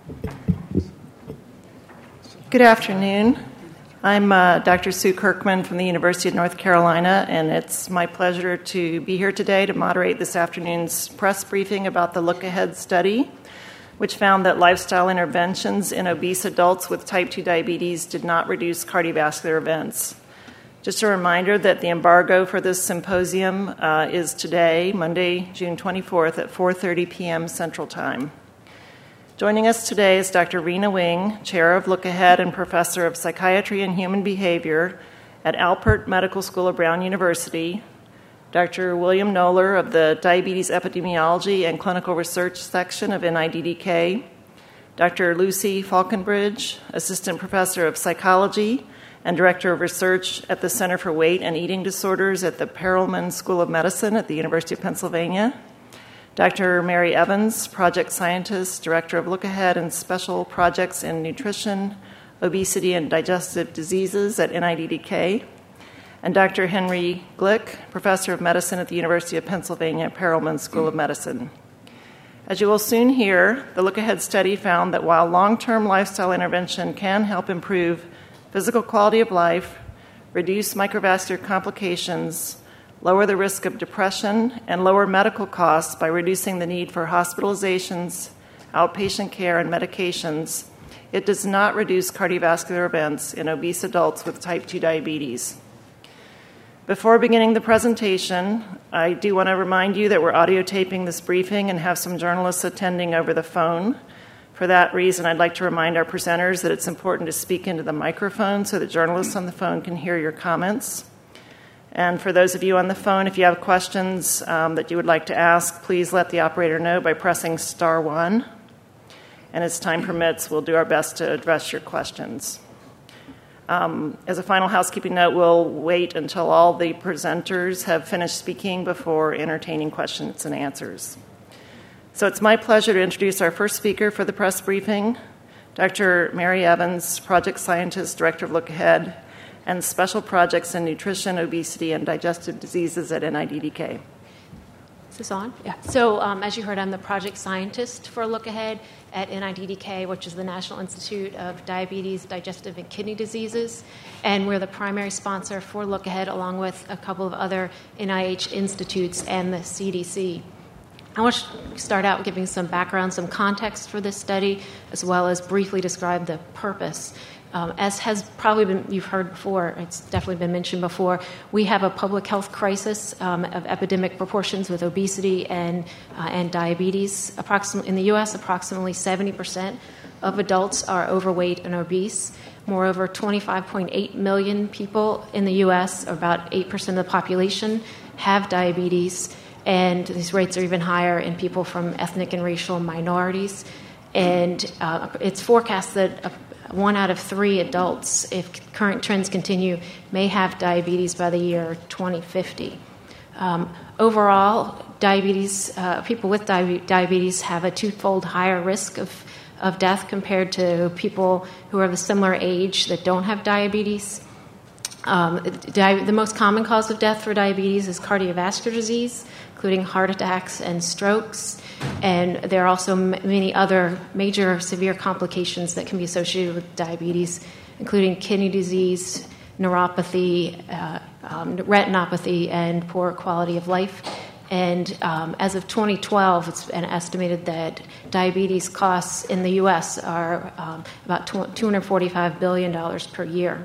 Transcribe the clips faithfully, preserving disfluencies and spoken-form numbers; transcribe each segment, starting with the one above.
Good afternoon. I'm uh, Doctor Sue Kirkman from the University of North Carolina, and it's my pleasure to be here today to moderate this afternoon's press briefing about the Look Ahead study, which found that lifestyle interventions in obese adults with type two diabetes did not reduce cardiovascular events. Just a reminder that the embargo for this symposium uh, is today, Monday, June twenty-fourth at four thirty p.m. Central Time. Joining us today is Doctor Rena Wing, Chair of Look Ahead and Professor of Psychiatry and Human Behavior at Alpert Medical School of Brown University, Doctor William Noller of the Diabetes Epidemiology and Clinical Research Section of N I D D K, Doctor Lucy Falconbridge, Assistant Professor of Psychology and Director of Research at the Center for Weight and Eating Disorders at the Perelman School of Medicine at the University of Pennsylvania, Doctor Mary Evans, Project Scientist, Director of Look Ahead and Special Projects in Nutrition, Obesity, and Digestive Diseases at N I D D K, and Doctor Henry Glick, Professor of Medicine at the University of Pennsylvania Perelman School of Medicine. As you will soon hear, the Look Ahead study found that while long-term lifestyle intervention can help improve physical quality of life, reduce microvascular complications, lower the risk of depression, and lower medical costs by reducing the need for hospitalizations, outpatient care, and medications, it does not reduce cardiovascular events in obese adults with type two diabetes. Before beginning the presentation, I do want to remind you that we're audio taping this briefing and have some journalists attending over the phone. For that reason, I'd like to remind our presenters that it's important to speak into the microphone so that journalists on the phone can hear your comments. And for those of you on the phone, if you have questions um, that you would like to ask, please let the operator know by pressing star one. And as time permits, we'll do our best to address your questions. Um, as a final housekeeping note, we'll wait until all the presenters have finished speaking before entertaining questions and answers. So it's my pleasure to introduce our first speaker for the press briefing, Doctor Mary Evans, Project Scientist, Director of Look Ahead, and Special Projects in Nutrition, Obesity, and Digestive Diseases at N I D D K. Is this on? Yeah. So um, as you heard, I'm the project scientist for Look Ahead at N I D D K, which is the National Institute of Diabetes, Digestive, and Kidney Diseases. And we're the primary sponsor for Look Ahead, along with a couple of other N I H institutes and the C D C. I want to start out giving some background, some context for this study, as well as briefly describe the purpose. Um, as has probably been, you've heard before, it's definitely been mentioned before, we have a public health crisis um, of epidemic proportions with obesity and uh, and diabetes. Approximately in the U S, approximately seventy percent of adults are overweight and obese. Moreover, twenty-five point eight million people in the U S, or about eight percent of the population, have diabetes, and these rates are even higher in people from ethnic and racial minorities. And uh, it's forecast that uh, one out of three adults, if current trends continue, may have diabetes by the year twenty fifty. Um, overall, diabetes, uh, people with di- diabetes have a twofold higher risk of, of death compared to people who are of a similar age that don't have diabetes. Um, di- the most common cause of death for diabetes is cardiovascular disease, including heart attacks and strokes. And there are also m- many other major severe complications that can be associated with diabetes, including kidney disease, neuropathy, uh, um, retinopathy, and poor quality of life. And um, as of twenty twelve, it's been estimated that diabetes costs in the U S are um, about two hundred forty-five billion dollars per year.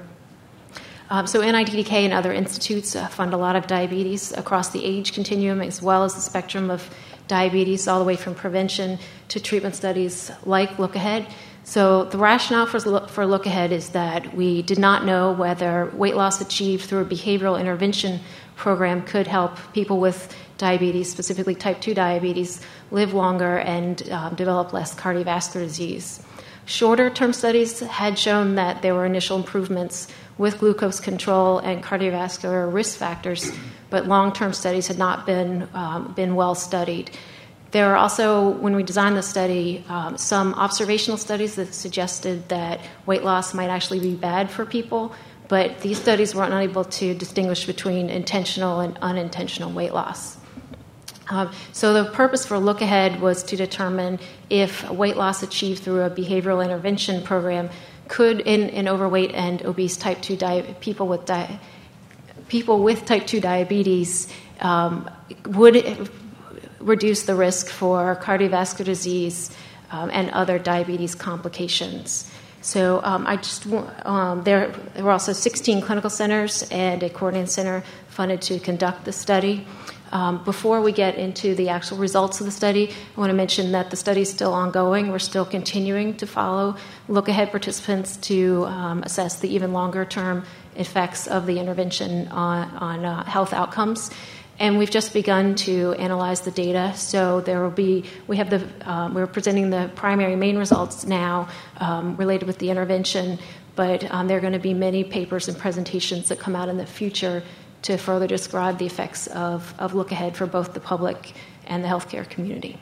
Um, so N I D D K and other institutes uh, fund a lot of diabetes across the age continuum, as well as the spectrum of diabetes, all the way from prevention to treatment studies like Look Ahead. So the rationale for, for Look Ahead is that we did not know whether weight loss achieved through a behavioral intervention program could help people with diabetes, specifically type two diabetes, live longer and um, develop less cardiovascular disease. Shorter-term studies had shown that there were initial improvements with glucose control and cardiovascular risk factors, but long-term studies had not been um, been well studied. There are also, when we designed the study, um, some observational studies that suggested that weight loss might actually be bad for people, but these studies were unable to distinguish between intentional and unintentional weight loss. Um, so the purpose for Look Ahead was to determine if weight loss achieved through a behavioral intervention program could, in, in overweight and obese type two di- people with di- people with type two diabetes, um, would it reduce the risk for cardiovascular disease um, and other diabetes complications. So um, I just um, there, there were also sixteen clinical centers and a coordinating center funded to conduct the study. Um, before we get into the actual results of the study, I want to mention that the study is still ongoing. We're still continuing to follow Look Ahead participants to um, assess the even longer-term effects of the intervention on, on uh, health outcomes. And we've just begun to analyze the data. So there will be, we have the, um, we're presenting the primary main results now um, related with the intervention, but um, there are going to be many papers and presentations that come out in the future to further describe the effects of, of Look Ahead for both the public and the healthcare community.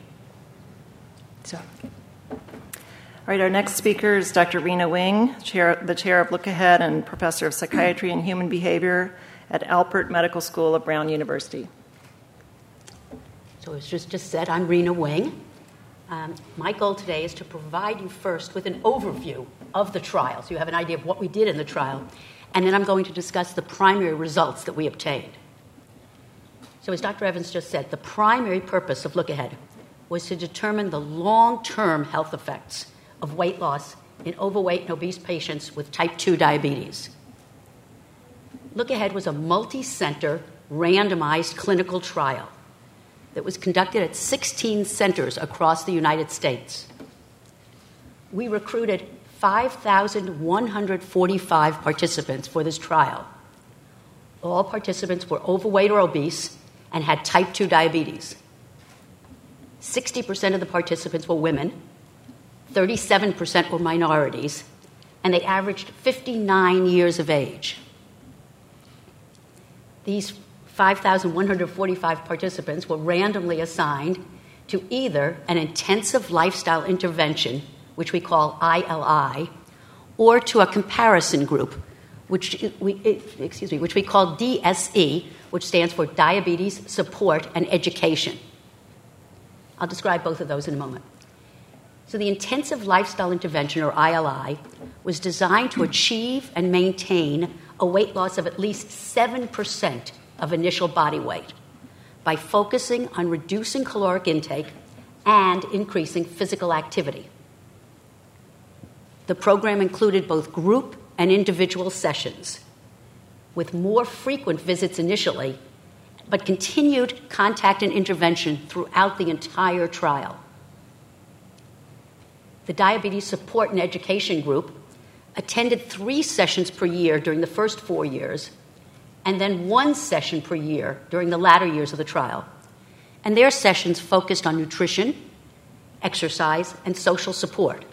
So. All right, our next speaker is Doctor Rena Wing, chair, the chair of Look Ahead and professor of psychiatry and human behavior at Alpert Medical School of Brown University. So as just, just said, I'm Rena Wing. Um, my goal today is to provide you first with an overview of the trial, so you have an idea of what we did in the trial, and then I'm going to discuss the primary results that we obtained. So as Doctor Evans just said, the primary purpose of Look Ahead was to determine the long-term health effects of weight loss in overweight and obese patients with type two diabetes. Look Ahead was a multi-center, randomized clinical trial that was conducted at sixteen centers across the United States. We recruited five thousand one hundred forty-five participants for this trial. All participants were overweight or obese and had type two diabetes. sixty percent of the participants were women, thirty-seven percent were minorities, and they averaged fifty-nine years of age. These five thousand one hundred forty-five participants were randomly assigned to either an intensive lifestyle intervention, which we call I L I, or to a comparison group, which we, excuse me, which we call D S E, which stands for Diabetes Support and Education. I'll describe both of those in a moment. So the intensive lifestyle intervention, or I L I, was designed to achieve and maintain a weight loss of at least seven percent of initial body weight by focusing on reducing caloric intake and increasing physical activity. The program included both group and individual sessions, with more frequent visits initially, but continued contact and intervention throughout the entire trial. The Diabetes Support and Education Group attended three sessions per year during the first four years, and then one session per year during the latter years of the trial. And their sessions focused on nutrition, exercise, and social support.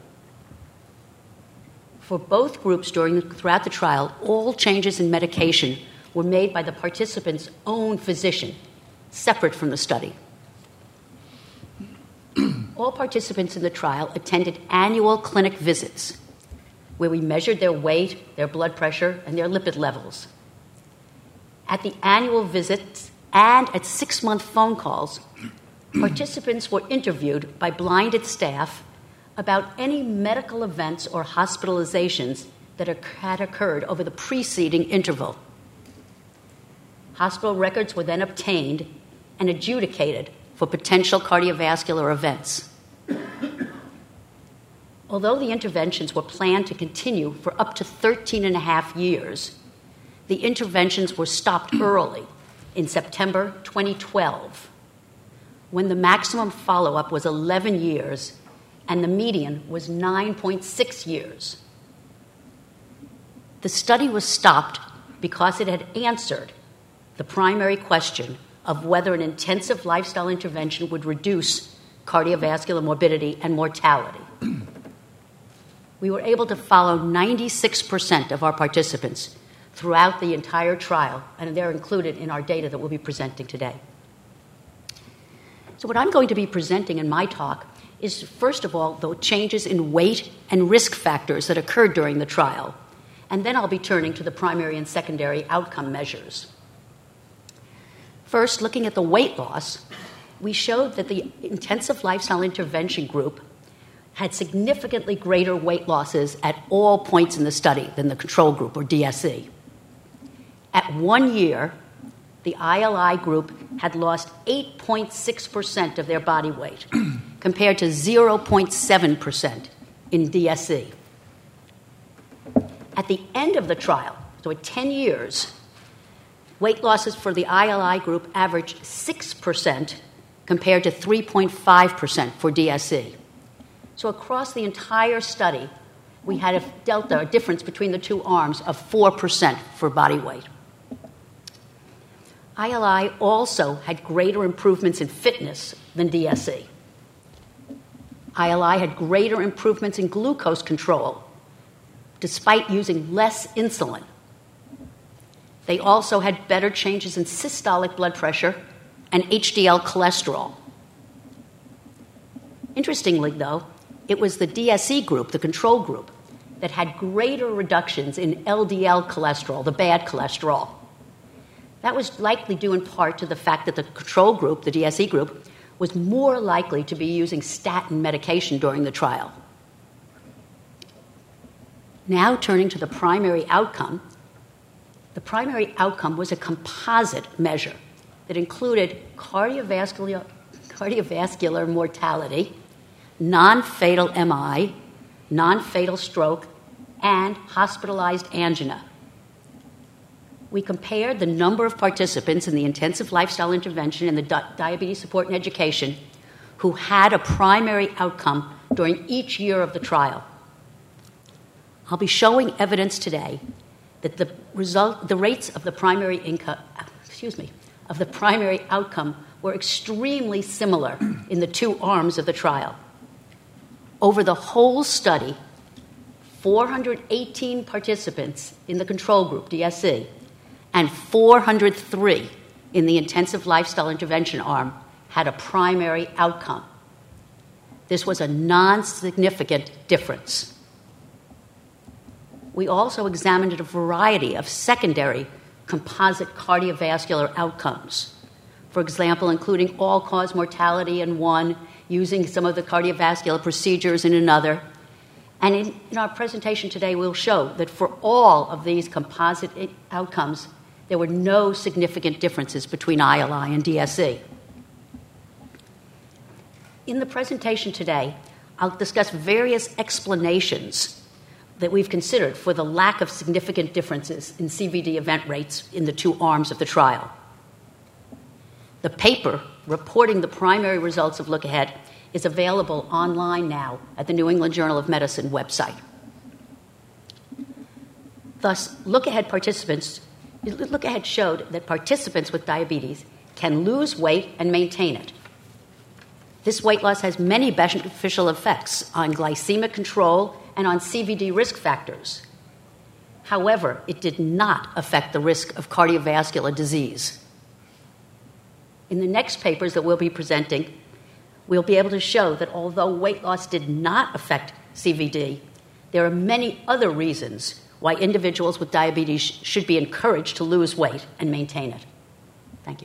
For both groups during throughout the trial, all changes in medication were made by the participant's own physician, separate from the study. All participants in the trial attended annual clinic visits, where we measured their weight, their blood pressure, and their lipid levels. At the annual visits and at six-month phone calls, participants were interviewed by blinded staff about any medical events or hospitalizations that had occurred over the preceding interval. Hospital records were then obtained and adjudicated for potential cardiovascular events. Although the interventions were planned to continue for up to thirteen and a half years, the interventions were stopped early in September twenty twelve, when the maximum follow-up was eleven years and the median was nine point six years. The study was stopped because it had answered the primary question of whether an intensive lifestyle intervention would reduce cardiovascular morbidity and mortality. We were able to follow ninety-six percent of our participants throughout the entire trial, and they're included in our data that we'll be presenting today. So what I'm going to be presenting in my talk is, first of all, the changes in weight and risk factors that occurred during the trial, and then I'll be turning to the primary and secondary outcome measures. First, looking at the weight loss, we showed that the intensive lifestyle intervention group had significantly greater weight losses at all points in the study than the control group, or D S E. At one year, the I L I group had lost eight point six percent of their body weight, compared to zero point seven percent in D S E. At the end of the trial, so at ten years, weight losses for the I L I group averaged six percent compared to three point five percent for D S E. So across the entire study, we had a delta, a difference between the two arms of four percent for body weight. I L I also had greater improvements in fitness than D S E. I L I had greater improvements in glucose control, despite using less insulin. They also had better changes in systolic blood pressure and H D L cholesterol. Interestingly, though, it was the D S E group, the control group, that had greater reductions in L D L cholesterol, the bad cholesterol. That was likely due in part to the fact that the control group, the D S E group, was more likely to be using statin medication during the trial. Now turning to the primary outcome, the primary outcome was a composite measure that included cardiovascular, cardiovascular mortality, non-fatal M I, non-fatal stroke, and hospitalized angina. We compared the number of participants in the intensive lifestyle intervention and the di- diabetes support and education who had a primary outcome during each year of the trial. I'll be showing evidence today that the result, the rates of the primary income, excuse me, of the primary outcome were extremely similar in the two arms of the trial. Over the whole study, four hundred eighteen participants in the control group, D S E, and four hundred three in the intensive lifestyle intervention arm had a primary outcome. This was a non-significant difference. We also examined a variety of secondary composite cardiovascular outcomes. For example, including all-cause mortality in one, using some of the cardiovascular procedures in another. And in, in our presentation today, we'll show that for all of these composite outcomes, there were no significant differences between I L I and D S E. In the presentation today, I'll discuss various explanations that we've considered for the lack of significant differences in C V D event rates in the two arms of the trial. The paper reporting the primary results of Look Ahead is available online now at the New England Journal of Medicine website. Thus, Look Ahead participants, Look Ahead showed that participants with diabetes can lose weight and maintain it. This weight loss has many beneficial effects on glycemic control and on C V D risk factors. However, it did not affect the risk of cardiovascular disease. In the next papers that we'll be presenting, we'll be able to show that although weight loss did not affect C V D, there are many other reasons why individuals with diabetes should be encouraged to lose weight and maintain it. Thank you.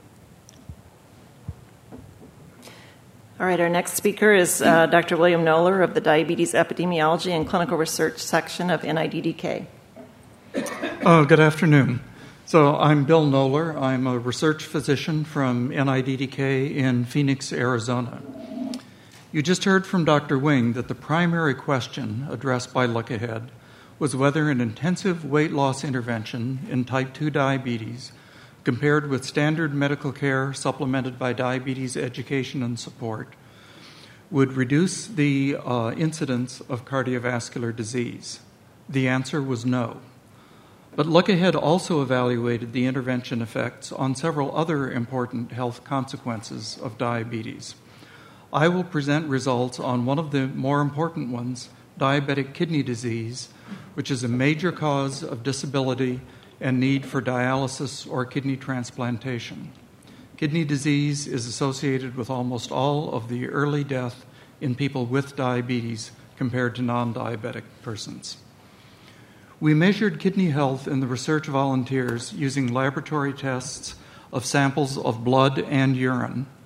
All right, our next speaker is uh, Doctor William Noller of the Diabetes Epidemiology and Clinical Research section of N I D D K. Uh, good afternoon. So I'm Bill Noller. I'm a research physician from N I D D K in Phoenix, Arizona. You just heard from Doctor Wing that the primary question addressed by Look Ahead was whether an intensive weight loss intervention in type two diabetes compared with standard medical care supplemented by diabetes education and support would reduce the uh, incidence of cardiovascular disease. The answer was no. But Look Ahead also evaluated the intervention effects on several other important health consequences of diabetes. I will present results on one of the more important ones, diabetic kidney disease, which is a major cause of disability and need for dialysis or kidney transplantation. Kidney disease is associated with almost all of the early death in people with diabetes compared to non-diabetic persons. We measured kidney health in the research volunteers using laboratory tests of samples of blood and urine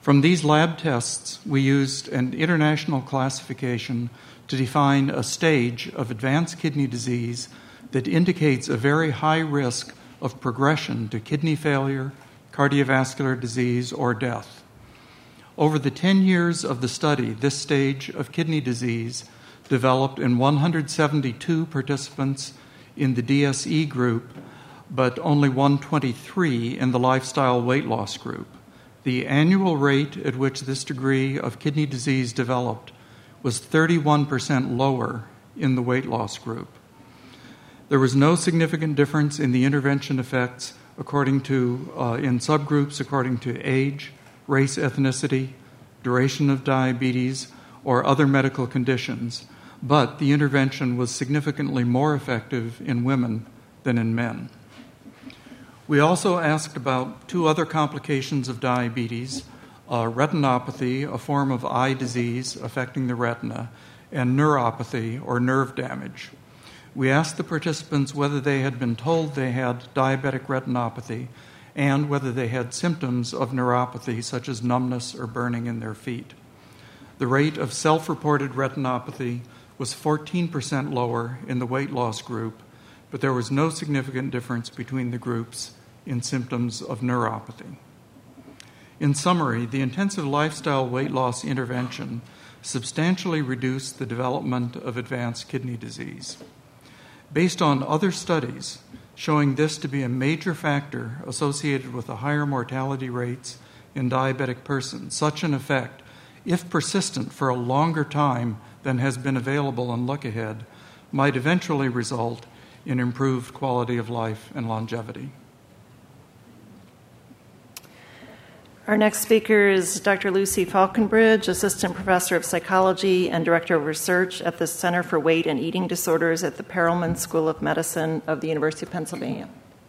From these lab tests, we used an international classification to define a stage of advanced kidney disease that indicates a very high risk of progression to kidney failure, cardiovascular disease, or death. Over the ten years of the study, this stage of kidney disease developed in one hundred seventy-two participants in the D S E group, but only one hundred twenty-three in the lifestyle weight loss group. The annual rate at which this degree of kidney disease developed was thirty-one percent lower in the weight loss group. There was no significant difference in the intervention effects according to, uh, in subgroups according to age, race, ethnicity, duration of diabetes, or other medical conditions, but the intervention was significantly more effective in women than in men. We also asked about two other complications of diabetes, uh, retinopathy, a form of eye disease affecting the retina, and neuropathy, or nerve damage. We asked the participants whether they had been told they had diabetic retinopathy and whether they had symptoms of neuropathy, such as numbness or burning in their feet. The rate of self-reported retinopathy was fourteen percent lower in the weight loss group, but there was no significant difference between the groups in symptoms of neuropathy. In summary, the intensive lifestyle weight loss intervention substantially reduced the development of advanced kidney disease. Based on other studies showing this to be a major factor associated with the higher mortality rates in diabetic persons, such an effect, if persistent for a longer time than has been available in Look Ahead, might eventually result in improved quality of life and longevity. Our next speaker is Doctor Lucy Falconbridge, Assistant Professor of Psychology and Director of Research at the Center for Weight and Eating Disorders at the Perelman School of Medicine of the University of Pennsylvania.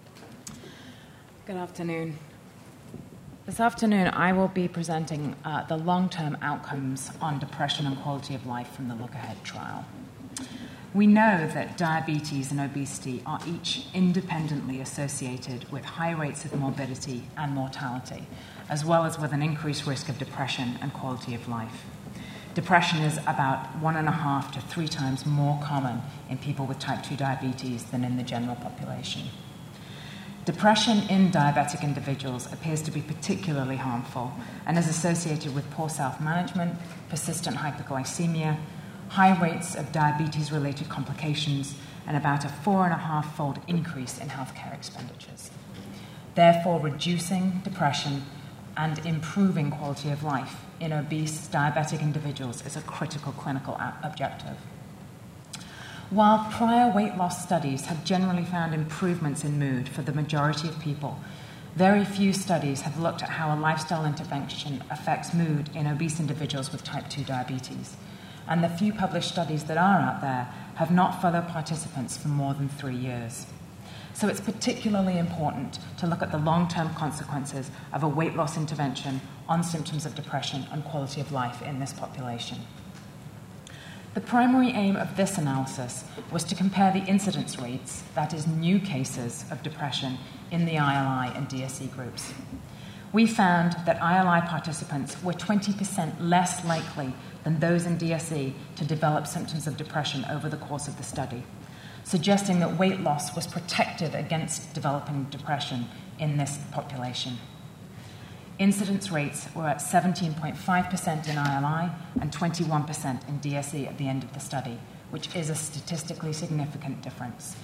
Good afternoon. This afternoon, I will be presenting uh, the long-term outcomes on depression and quality of life from the Look Ahead trial. We know that diabetes and obesity are each independently associated with high rates of morbidity and mortality, as well as with an increased risk of depression and quality of life. Depression is about one and a half to three times more common in people with type two diabetes than in the general population. Depression in diabetic individuals appears to be particularly harmful and is associated with poor self-management, persistent hyperglycemia, high rates of diabetes-related complications, and about a four and a half fold increase in healthcare expenditures. Therefore, reducing depression and improving quality of life in obese diabetic individuals is a critical clinical objective. While prior weight loss studies have generally found improvements in mood for the majority of people, very few studies have looked at how a lifestyle intervention affects mood in obese individuals with type two diabetes. And the few published studies that are out there have not followed participants for more than three years. So it's particularly important to look at the long-term consequences of a weight loss intervention on symptoms of depression and quality of life in this population. The primary aim of this analysis was to compare the incidence rates, that is, new cases of depression, in the I L I and D S E groups. We found that I L I participants were twenty percent less likely than those in D S E to develop symptoms of depression over the course of the study, suggesting that weight loss was protective against developing depression in this population. Incidence rates were at seventeen point five percent in I L I and twenty-one percent in D S E at the end of the study, which is a statistically significant difference.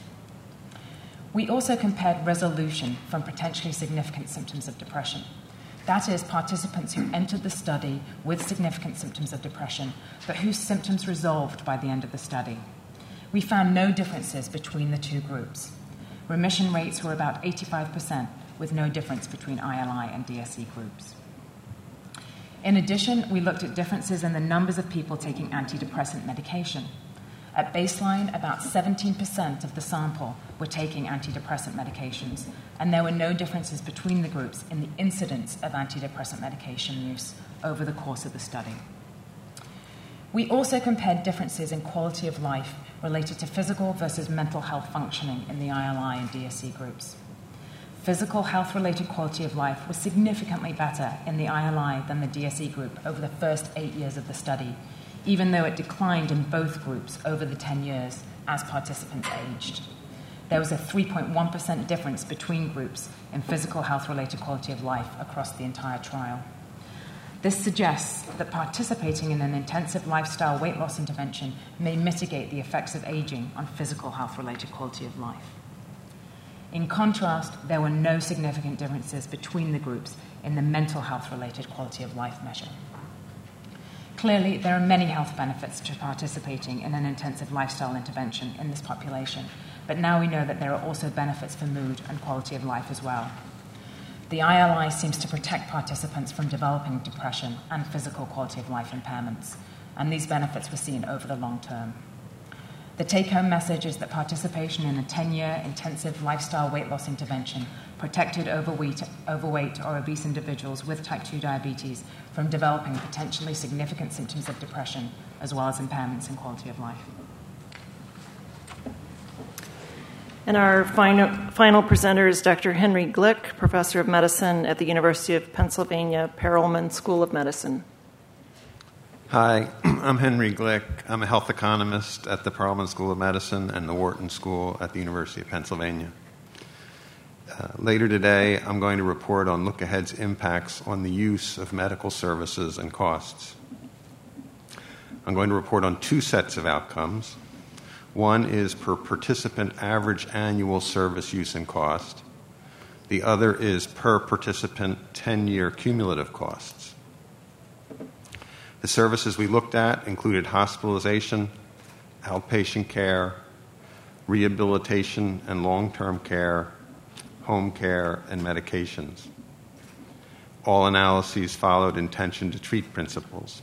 We also compared resolution from potentially significant symptoms of depression. That is, participants who entered the study with significant symptoms of depression, but whose symptoms resolved by the end of the study. We found no differences between the two groups. Remission rates were about eighty-five percent, with no difference between I L I and D S E groups. In addition, we looked at differences in the numbers of people taking antidepressant medication. At baseline, about seventeen percent of the sample were taking antidepressant medications, and there were no differences between the groups in the incidence of antidepressant medication use over the course of the study. We also compared differences in quality of life related to physical versus mental health functioning in the I L I and D S E groups. physical health-related quality of life was significantly better in the I L I than the D S E group over the first eight years of the study, even though it declined in both groups over the ten years as participants aged. There was a three point one percent difference between groups in physical health-related quality of life across the entire trial. This suggests that participating in an intensive lifestyle weight loss intervention may mitigate the effects of aging on physical health-related quality of life. In contrast, there were no significant differences between the groups in the mental health-related quality of life measure. Clearly, there are many health benefits to participating in an intensive lifestyle intervention in this population, but now we know that there are also benefits for mood and quality of life as well. The I L I seems to protect participants from developing depression and physical quality of life impairments, and these benefits were seen over the long term. The take-home message is that participation in a ten-year intensive lifestyle weight loss intervention protected overweight, overweight or obese individuals with type two diabetes from developing potentially significant symptoms of depression, as well as impairments in quality of life. And our final, final presenter is Doctor Henry Glick, Professor of Medicine at the University of Pennsylvania Perelman School of Medicine. Hi, I'm Henry Glick. I'm a health economist at the Perelman School of Medicine and the Wharton School at the University of Pennsylvania. Uh, later today, I'm going to report on Look Ahead's impacts on the use of medical services and costs. I'm going to report on two sets of outcomes. One is per participant average annual service use and cost. The other is per participant ten-year cumulative costs. The services we looked at included hospitalization, outpatient care, rehabilitation and long-term care, home care, and medications. All analyses followed intention to treat principles.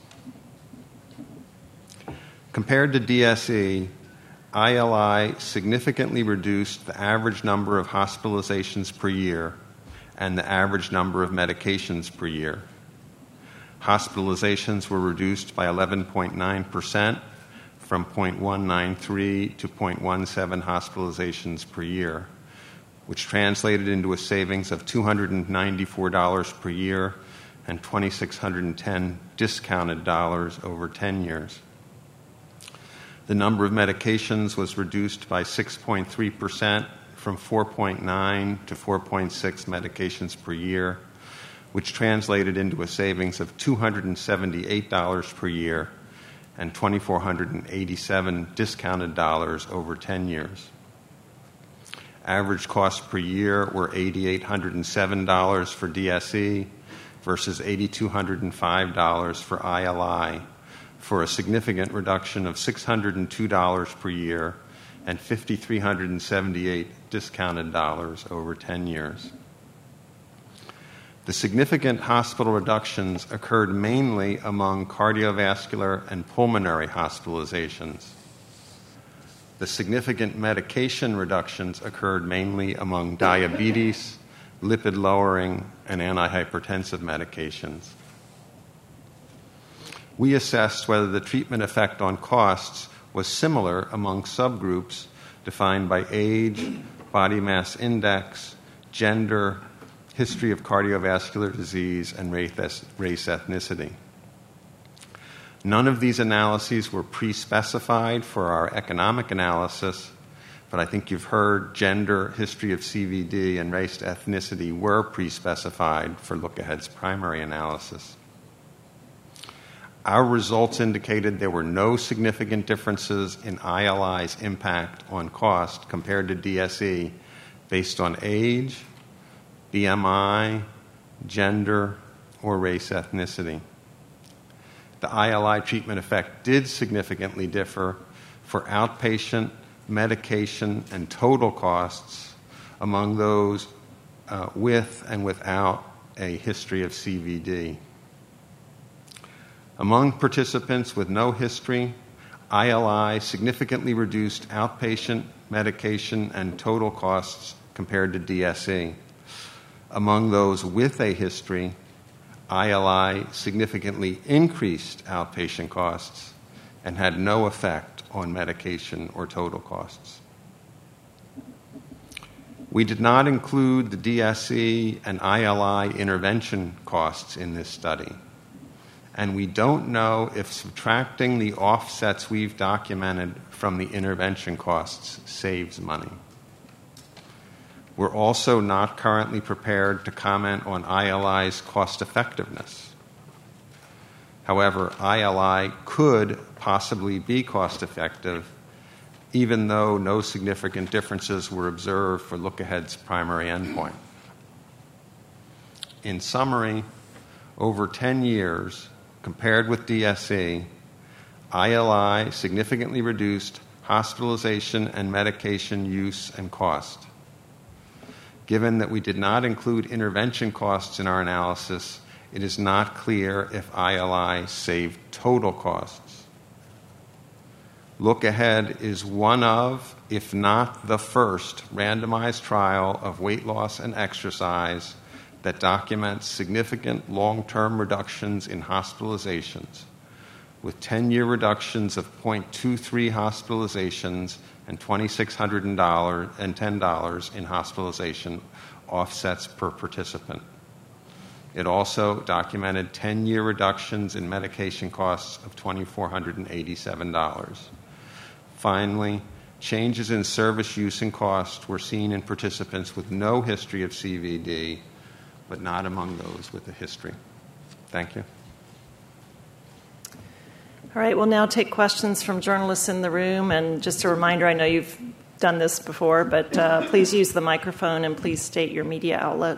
Compared to D S E, I L I significantly reduced the average number of hospitalizations per year and the average number of medications per year. Hospitalizations were reduced by eleven point nine percent from zero point one nine three to zero point one seven hospitalizations per year, which translated into a savings of two hundred ninety-four dollars per year and two thousand six hundred ten discounted dollars over ten years. The number of medications was reduced by six point three percent from four point nine to four point six medications per year, which translated into a savings of two hundred seventy-eight dollars per year and two thousand four hundred eighty-seven discounted dollars over ten years. Average costs per year were eight thousand eight hundred seven dollars for D S E versus eight thousand two hundred five dollars for I L I, for a significant reduction of six hundred two dollars per year and five thousand three hundred seventy-eight discounted dollars over ten years. The significant hospital reductions occurred mainly among cardiovascular and pulmonary hospitalizations. The significant medication reductions occurred mainly among diabetes, lipid-lowering, and antihypertensive medications. We assessed whether the treatment effect on costs was similar among subgroups defined by age, body mass index, gender, history of cardiovascular disease, and race ethnicity. None of these analyses were pre-specified for our economic analysis, but I think you've heard gender, history of C V D, and race ethnicity were pre-specified for Look Ahead's primary analysis. Our results indicated there were no significant differences in I L I's impact on cost compared to D S E based on age, B M I, gender, or race ethnicity. The I L I treatment effect did significantly differ for outpatient, medication, and total costs among those uh, with and without a history of C V D. Among participants with no history, I L I significantly reduced outpatient, medication, and total costs compared to D S E. Among those with a history, I L I significantly increased outpatient costs and had no effect on medication or total costs. We did not include the D S E and I L I intervention costs in this study, and we don't know if subtracting the offsets we've documented from the intervention costs saves money. We're also not currently prepared to comment on I L I's cost effectiveness. However, I L I could possibly be cost effective, even though no significant differences were observed for Look-Ahead's primary endpoint. In summary, over ten years, compared with D S E, I L I significantly reduced hospitalization and medication use and cost. Given that we did not include intervention costs in our analysis, it is not clear if I L I saved total costs. Look Ahead is one of, if not the first, randomized trial of weight loss and exercise that documents significant long-term reductions in hospitalizations, with ten-year reductions of zero point two three hospitalizations and two thousand six hundred ten dollars in hospitalization offsets per participant. It also documented ten-year reductions in medication costs of two thousand four hundred eighty-seven dollars. Finally, changes in service use and cost were seen in participants with no history of C V D, but not among those with a history. Thank you. All right, we'll now take questions from journalists in the room. And just a reminder, I know you've done this before, but uh, please use the microphone and please state your media outlet.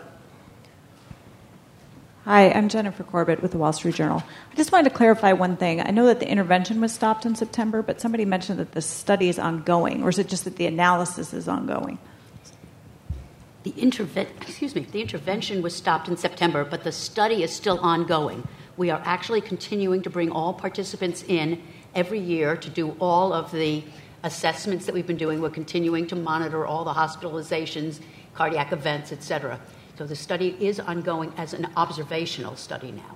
Hi, I'm Jennifer Corbett with the Wall Street Journal. I just wanted to clarify one thing. I know that the intervention was stopped in September, but somebody mentioned that the study is ongoing, or is it just that the analysis is ongoing? The interve- excuse me, the intervention was stopped in September, but the study is still ongoing. We are actually continuing to bring all participants in every year to do all of the assessments that we've been doing. We're continuing to monitor all the hospitalizations, cardiac events, et cetera. So the study is ongoing as an observational study now.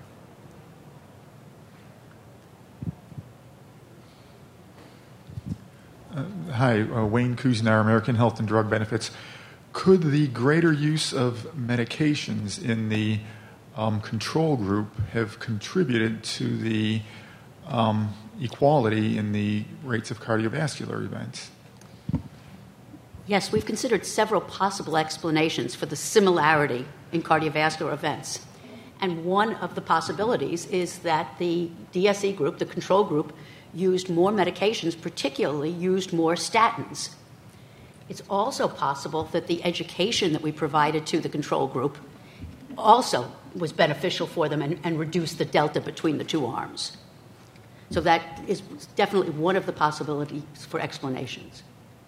Uh, hi, uh, Wayne Kuznauer, American Health and Drug Benefits. Could the greater use of medications in the um, control group have contributed to the um, equality in the rates of cardiovascular events? Yes, we've considered several possible explanations for the similarity in cardiovascular events. And one of the possibilities is that the D S E group, the control group, used more medications, particularly used more statins. It's also possible that the education that we provided to the control group also was beneficial for them and, and reduced the delta between the two arms. So that is definitely one of the possibilities for explanations.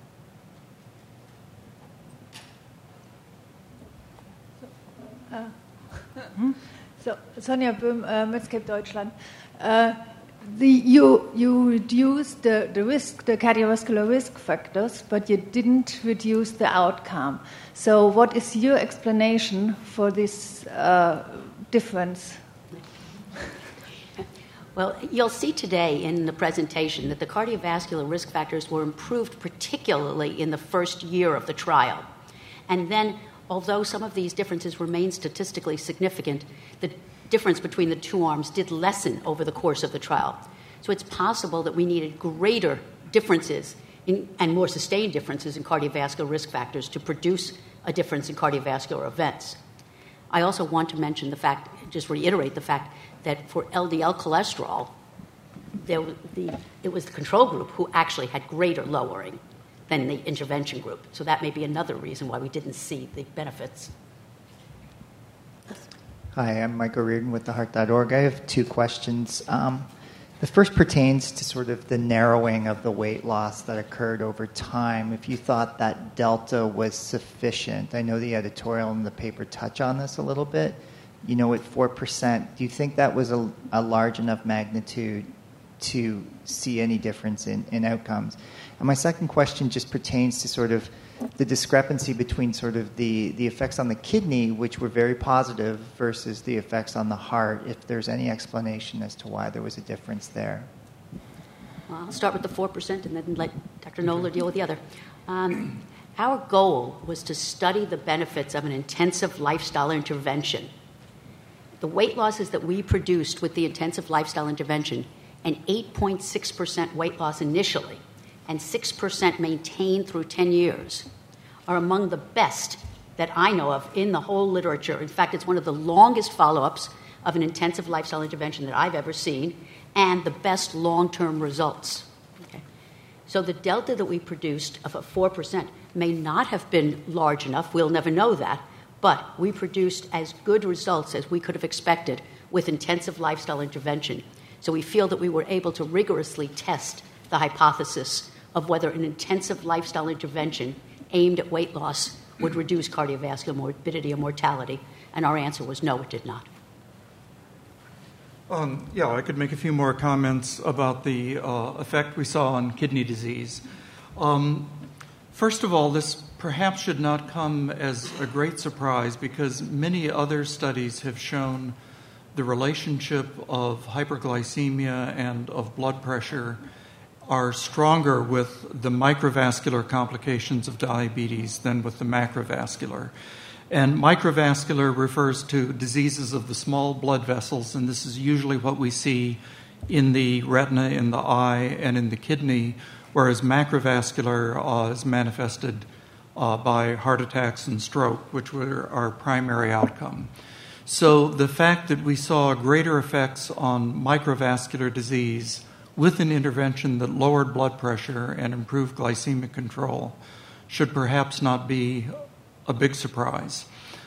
Uh, so, Sonja Böhm, uh, Medscape Deutschland. Uh, the, you, you reduced the, the risk, the cardiovascular risk factors, but you didn't reduce the outcome. So, what is your explanation for this uh, difference? Well, you'll see today in the presentation that the cardiovascular risk factors were improved, particularly in the first year of the trial. And then, although some of these differences remain statistically significant, the difference between the two arms did lessen over the course of the trial. So it's possible that we needed greater differences in, and more sustained differences in cardiovascular risk factors to produce a difference in cardiovascular events. I also want to mention the fact, just reiterate the fact, that for L D L cholesterol, there, the, it was the control group who actually had greater lowering than the intervention group. So that may be another reason why we didn't see the benefits. Hi, I'm Michael Reardon with the heart dot org. I have two questions. Um, the first pertains to sort of the narrowing of the weight loss that occurred over time. If you thought that delta was sufficient, I know the editorial in the paper touch on this a little bit. You know, at four percent, do you think that was a, a large enough magnitude to see any difference in, in outcomes? And my second question just pertains to sort of the discrepancy between sort of the, the effects on the kidney, which were very positive, versus the effects on the heart, if there's any explanation as to why there was a difference there. Well, I'll start with the four percent and then let Doctor Noller deal with the other. Um, Our goal was to study the benefits of an intensive lifestyle intervention. The weight losses that we produced with the intensive lifestyle intervention, an eight point six percent weight loss initially and six percent maintained through ten years, are among the best that I know of in the whole literature. In fact, it's one of the longest follow-ups of an intensive lifestyle intervention that I've ever seen, and the best long-term results. Okay. So the delta that we produced of a four percent may not have been large enough. We'll never know that. But we produced as good results as we could have expected with intensive lifestyle intervention. So we feel that we were able to rigorously test the hypothesis of whether an intensive lifestyle intervention aimed at weight loss would reduce cardiovascular morbidity or mortality. And our answer was no, it did not. Um, yeah, I could make a few more comments about the uh, effect we saw on kidney disease. Um, first of all, this perhaps should not come as a great surprise because many other studies have shown the relationship of hyperglycemia and of blood pressure are stronger with the microvascular complications of diabetes than with the macrovascular. And microvascular refers to diseases of the small blood vessels, and this is usually what we see in the retina, in the eye, and in the kidney, whereas macrovascular uh, is manifested uh, by heart attacks and stroke, which were our primary outcome. So the fact that we saw greater effects on microvascular disease with an intervention that lowered blood pressure and improved glycemic control should perhaps not be a big surprise.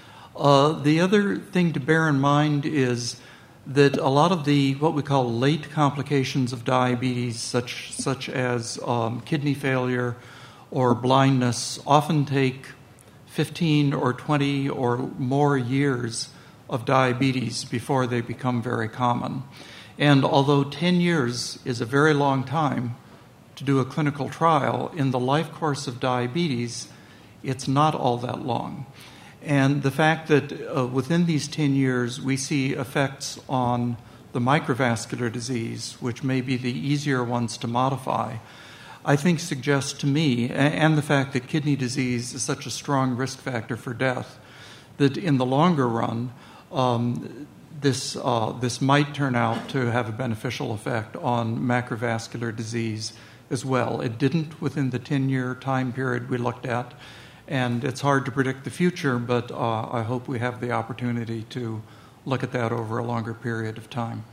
Uh, the other thing to bear in mind is that a lot of the what we call late complications of diabetes, such such as um, kidney failure or blindness, often take fifteen or twenty or more years of diabetes before they become very common. And although ten years is a very long time to do a clinical trial, in the life course of diabetes, it's not all that long. And the fact that uh, within these ten years we see effects on the microvascular disease, which may be the easier ones to modify, I think suggests to me, and the fact that kidney disease is such a strong risk factor for death, that in the longer run, um, this, uh, this might turn out to have a beneficial effect on macrovascular disease as well. It didn't within the ten-year time period we looked at, and it's hard to predict the future, but uh, I hope we have the opportunity to look at that over a longer period of time.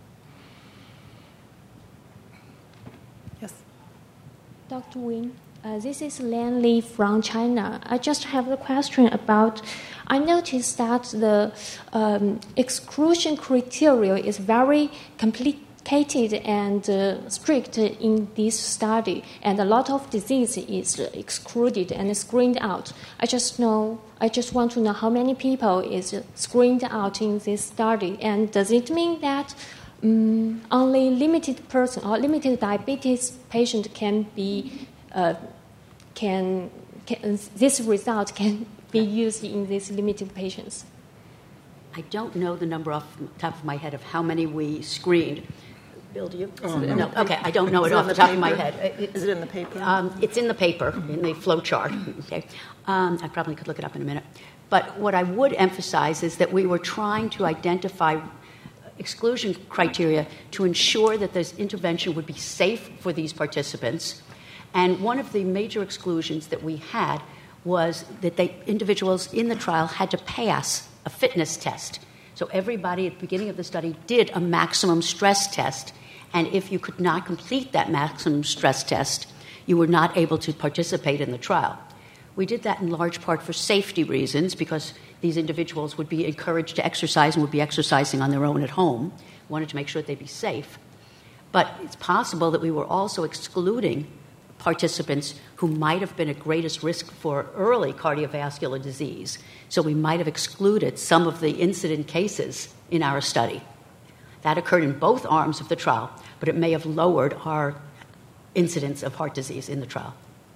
Yes. Doctor Wing, uh, this is Lan Li from China. I just have a question about, I noticed that the um, exclusion criteria is very complicated and uh, strict in this study, and a lot of disease is excluded and screened out. I just know, I just want to know how many people is screened out in this study, and does it mean that um, only limited person or limited diabetes patient can be uh, can, can this result can be used in these limited patients? I don't know the number off the top of my head of how many we screened. Bill, do you? Oh, no. no. Okay, I don't know Is it it off the, the top paper? of my head. It, Is it in the paper? Um, it's in the paper, in the flow chart. Okay, um, I probably could look it up in a minute. But what I would emphasize is that we were trying to identify exclusion criteria to ensure that this intervention would be safe for these participants. And one of the major exclusions that we had was that they, individuals in the trial had to pass a fitness test. So everybody at the beginning of the study did a maximum stress test, and if you could not complete that maximum stress test, you were not able to participate in the trial. We did that in large part for safety reasons, because these individuals would be encouraged to exercise and would be exercising on their own at home. We wanted to make sure that they'd be safe. But it's possible that we were also excluding participants who might have been at greatest risk for early cardiovascular disease. So we might have excluded some of the incident cases in our study. That occurred in both arms of the trial, but it may have lowered our incidence of heart disease in the trial.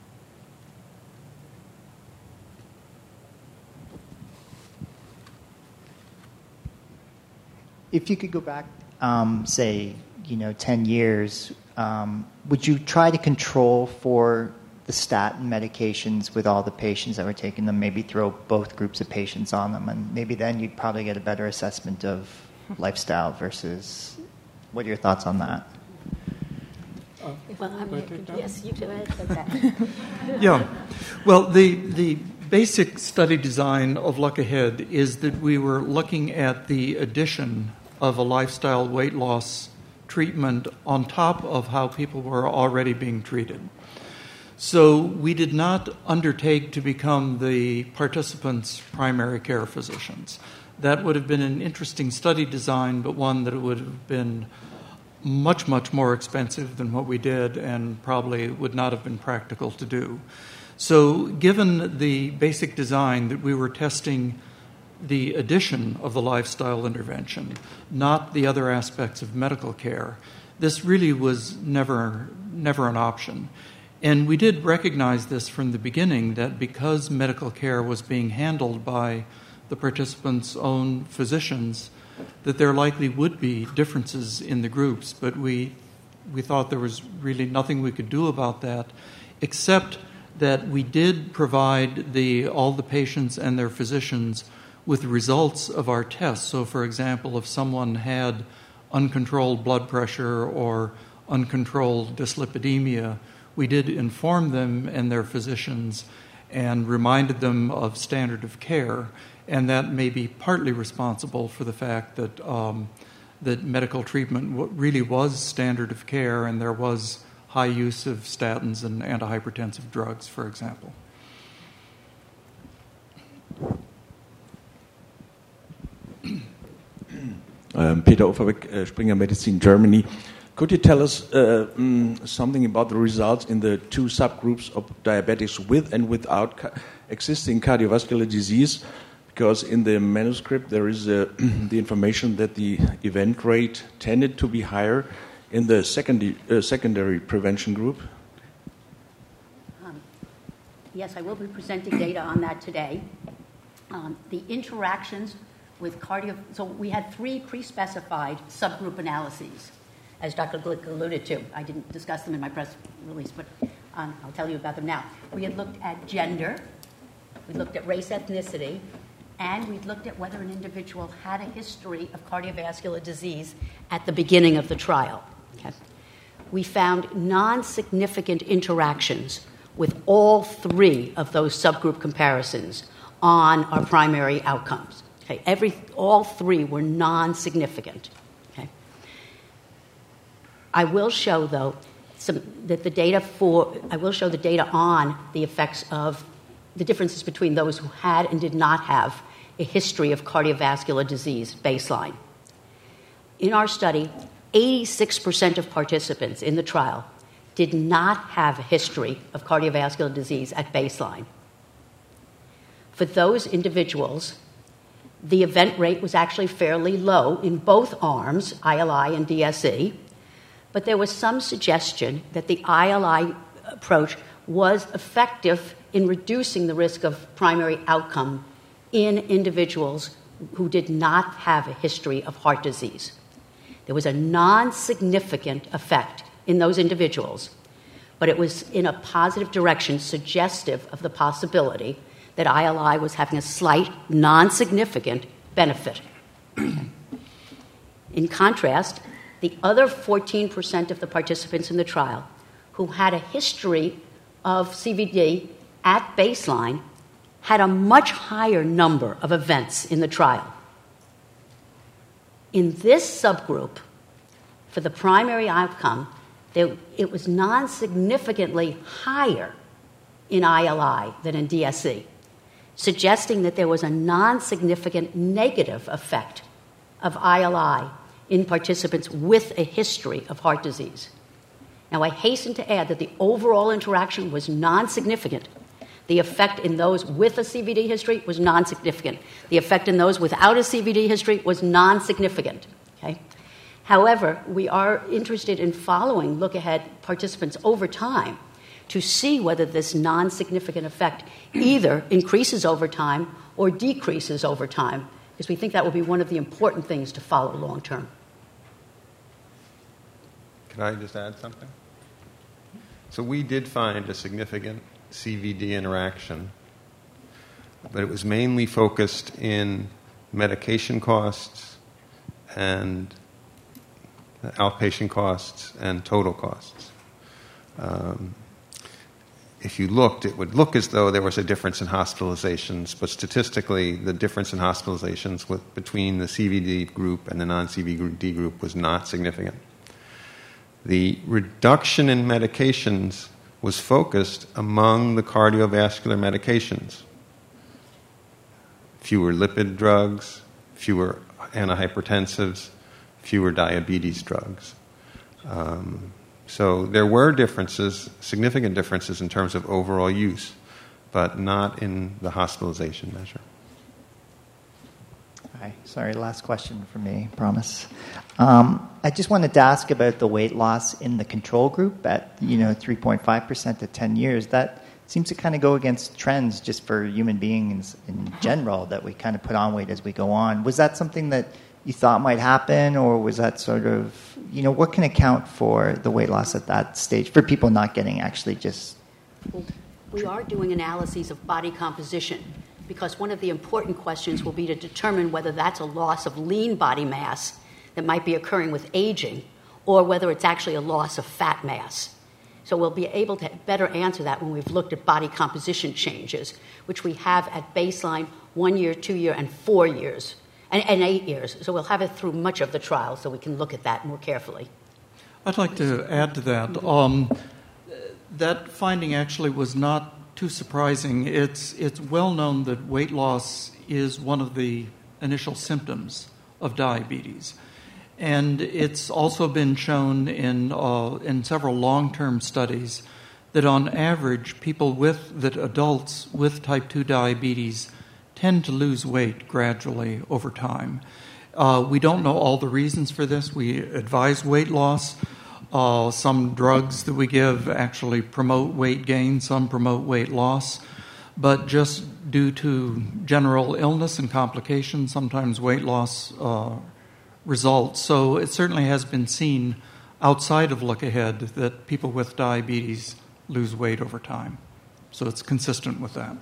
If you could go back, um, say, you know, ten years, um, would you try to control for the statin medications with all the patients that were taking them, maybe throw both groups of patients on them, and maybe then you'd probably get a better assessment of lifestyle versus. What are your thoughts on that? Well, I'm, yes, you go ahead. Yeah. Well, the the basic study design of Look Ahead is that we were looking at the addition of a lifestyle weight loss treatment on top of how people were already being treated. So we did not undertake to become the participants' primary care physicians. That would have been an interesting study design, but one that would have been much, much more expensive than what we did and probably would not have been practical to do. So given the basic design that we were testing the addition of the lifestyle intervention, not the other aspects of medical care, this really was never, never an option. And we did recognize this from the beginning, that because medical care was being handled by the participants' own physicians, that there likely would be differences in the groups, but we we thought there was really nothing we could do about that, except that we did provide the all the patients and their physicians with the results of our tests. So, for example, if someone had uncontrolled blood pressure or uncontrolled dyslipidemia, we did inform them and their physicians and reminded them of standard of care, and that may be partly responsible for the fact that um, that medical treatment w- really was standard of care, and there was high use of statins and antihypertensive drugs, for example. Um, Peter Overbeck, uh, Springer Medicine, Germany. Could you tell us uh, mm, something about the results in the two subgroups of diabetics with and without ca- existing cardiovascular disease? Because in the manuscript there is uh, the information that the event rate tended to be higher in the secondary, uh, secondary prevention group. Um, yes, I will be presenting data on that today. Um, the interactions with cardio... So we had three pre-specified subgroup analyses, as Doctor Glick alluded to. I didn't discuss them in my press release, but um, I'll tell you about them now. We had looked at gender, we looked at race, ethnicity, and we looked at whether an individual had a history of cardiovascular disease at the beginning of the trial. Okay. We found non-significant interactions with all three of those subgroup comparisons on our primary outcomes. Okay. Every, all three were non-significant. Okay. I will show, though, some, that the data for I will show the data on the effects of the differences between those who had and did not have a history of cardiovascular disease baseline. In our study, eighty-six percent of participants in the trial did not have a history of cardiovascular disease at baseline. For those individuals, the event rate was actually fairly low in both arms, I L I and D S E, but there was some suggestion that the I L I approach was effective in reducing the risk of primary outcome in individuals who did not have a history of heart disease. There was a non-significant effect in those individuals, but it was in a positive direction, suggestive of the possibility that I L I was having a slight, non-significant benefit. In contrast, the other fourteen percent of the participants in the trial who had a history of C V D at baseline had a much higher number of events in the trial. In this subgroup, for the primary outcome, there, it was non-significantly higher in I L I than in D S E, suggesting that there was a non-significant negative effect of I L I in participants with a history of heart disease. Now, I hasten to add that the overall interaction was non-significant. The effect in those with a C V D history was non-significant. The effect in those without a C V D history was non-significant. Okay? However, we are interested in following look-ahead participants over time to see whether this non-significant effect either increases over time or decreases over time, because we think that will be one of the important things to follow long-term. Can I just add something? So we did find a significant C V D interaction, but it was mainly focused in medication costs and outpatient costs and total costs. Um, if you looked, it would look as though there was a difference in hospitalizations, but statistically, the difference in hospitalizations with, between the C V D group and the non-C V D group was not significant. The reduction in medications was focused among the cardiovascular medications. Fewer lipid drugs, fewer antihypertensives, fewer diabetes drugs. Um, so there were differences, significant differences in terms of overall use, but not in the hospitalization measure. Hi, sorry, last question from me, promise. Um, I just wanted to ask about the weight loss in the control group at, you know, three point five percent at ten years. That seems to kind of go against trends just for human beings in general, that we kind of put on weight as we go on. Was that something that you thought might happen, or was that sort of, you know, what can account for the weight loss at that stage for people not getting actually just... Well, we are doing analyses of body composition, because one of the important questions will be to determine whether that's a loss of lean body mass that might be occurring with aging, or whether it's actually a loss of fat mass. So we'll be able to better answer that when we've looked at body composition changes, which we have at baseline, one year, two year, and four years, and, and eight years. So we'll have it through much of the trial so we can look at that more carefully. I'd like to add to that. Um, that finding actually was not too surprising. It's, it's well known that weight loss is one of the initial symptoms of diabetes. And it's also been shown in uh, in several long-term studies that on average, people with, that adults with type two diabetes tend to lose weight gradually over time. Uh, we don't know all the reasons for this. We advise weight loss. Uh, some drugs that we give actually promote weight gain, some promote weight loss. But just due to general illness and complications, sometimes weight loss uh, results. So it certainly has been seen outside of Look Ahead that people with diabetes lose weight over time. So it's consistent with that.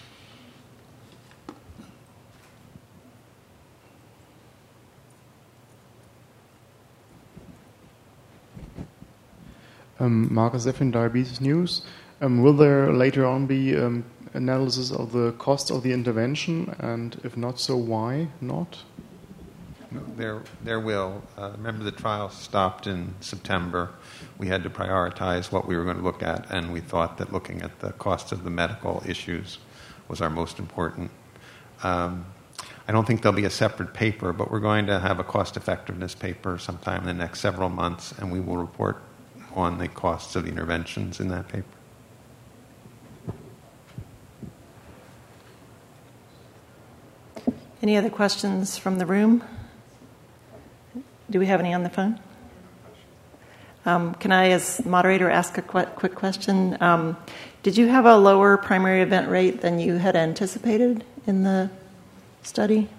Um, Marcus Effin, Diabetes News. Um, will there later on be um, analysis of the cost of the intervention, and if not, so why not? No, there, there will. Uh, remember, the trial stopped in September. We had to prioritize what we were going to look at, and we thought that looking at the cost of the medical issues was our most important. Um, I don't think there'll be a separate paper, but we're going to have a cost-effectiveness paper sometime in the next several months, and we will report on the costs of the interventions in that paper. Any other questions from the room? Do we have any on the phone? Um, can I, as moderator, ask a qu- quick question? Um, did you have a lower primary event rate than you had anticipated in the study?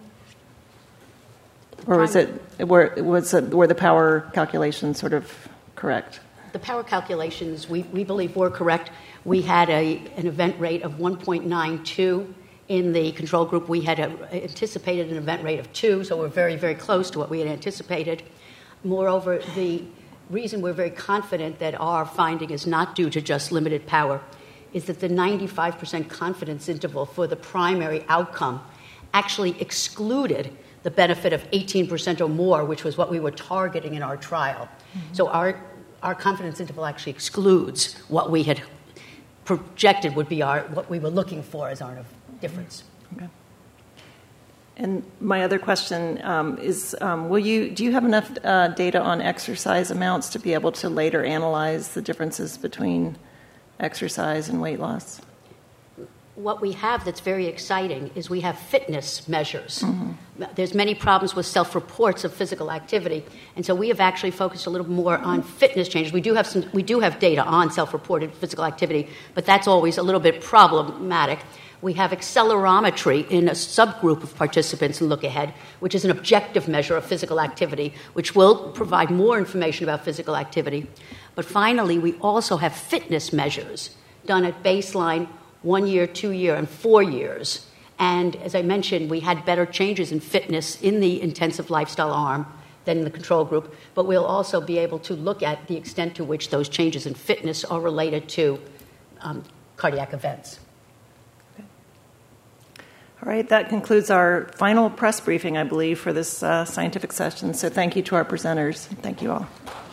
Or was it, were, was it, were the power calculations sort of correct? The power calculations, we, we believe, were correct. We had a, an event rate of one point nine two. In the control group, we had a, anticipated an event rate of two, so we're very, very close to what we had anticipated. Moreover, the reason we're very confident that our finding is not due to just limited power is that the ninety-five percent confidence interval for the primary outcome actually excluded the benefit of eighteen percent or more, which was what we were targeting in our trial. Mm-hmm. So our, our confidence interval actually excludes what we had projected would be our, what we were looking for as our difference. Okay. And my other question um, is, um, will you do you have enough uh, data on exercise amounts to be able to later analyze the differences between exercise and weight loss? What we have that's very exciting is we have fitness measures. Mm-hmm. There's many problems with self-reports of physical activity, and so we have actually focused a little more on fitness changes. We do have some, we do have data on self-reported physical activity, but that's always a little bit problematic. We have accelerometry in a subgroup of participants in Look Ahead, which is an objective measure of physical activity, which will provide more information about physical activity. But finally, we also have fitness measures done at baseline, one year, two year, and four years. And as I mentioned, we had better changes in fitness in the intensive lifestyle arm than in the control group, but we'll also be able to look at the extent to which those changes in fitness are related to um, cardiac events. All right, that concludes our final press briefing, I believe, for this uh, scientific session. So thank you to our presenters. Thank you all.